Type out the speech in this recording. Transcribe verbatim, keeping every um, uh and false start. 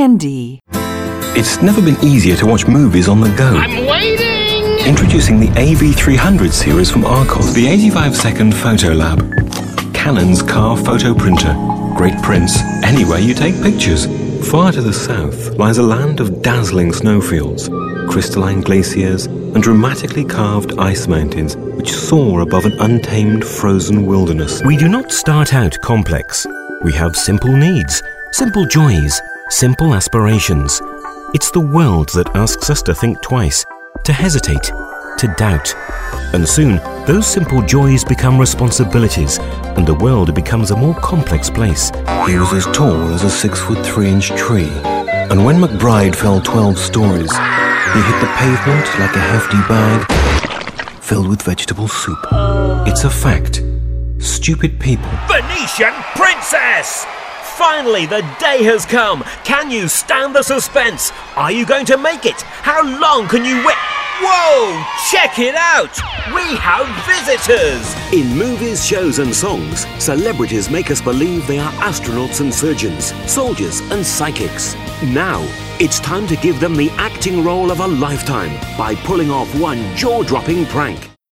Andy. It's never been easier to watch movies on the go. I'm waiting! Introducing the A V three hundred series from Archos, the eighty-five second Photo Lab. Canon's car photo printer. Great prints anywhere you take pictures. Far to the south lies a land of dazzling snowfields, crystalline glaciers, and dramatically carved ice mountains which soar above an untamed frozen wilderness. We do not start out complex. We have simple needs, simple joys, simple aspirations. It's the world that asks us to think twice, to hesitate, to doubt. And soon, those simple joys become responsibilities, and the world becomes a more complex place. He was as tall as a six foot three inch tree, and when McBride fell twelve stories, he hit the pavement like a hefty bag filled with vegetable soup. It's a fact. Stupid people. Venetian Princess! Finally, the day has come. Can you stand the suspense? Are you going to make it? How long can you wait? Whoa! Check it out! We have visitors! In movies, shows and songs, celebrities make us believe they are astronauts and surgeons, soldiers and psychics. Now, it's time to give them the acting role of a lifetime by pulling off one jaw-dropping prank.